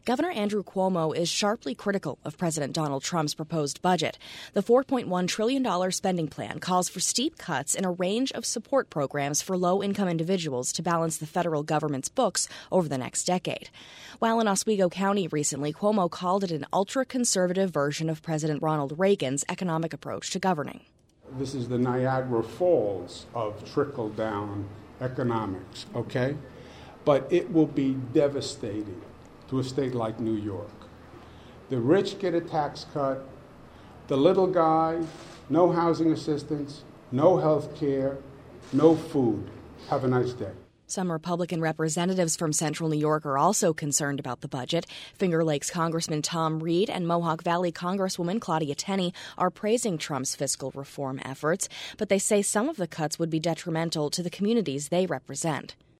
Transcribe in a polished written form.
Governor Andrew Cuomo is sharply critical of President Donald Trump's proposed budget. The $4.1 trillion spending plan calls for steep cuts in a range of support programs for low-income individuals to balance the federal government's books over the next decade. While in Oswego County recently, Cuomo called it an ultra-conservative version of President Ronald Reagan's economic approach to governing. This is the Niagara Falls of trickle-down economics, okay? But it will be devastating to a state like New York. The rich get a tax cut, the little guy, no housing assistance, no health care, no food. Have a nice day. Some Republican representatives from central New York are also concerned about the budget. Finger Lakes Congressman Tom Reed and Mohawk Valley Congresswoman Claudia Tenney are praising Trump's fiscal reform efforts, but they say some of the cuts would be detrimental to the communities they represent.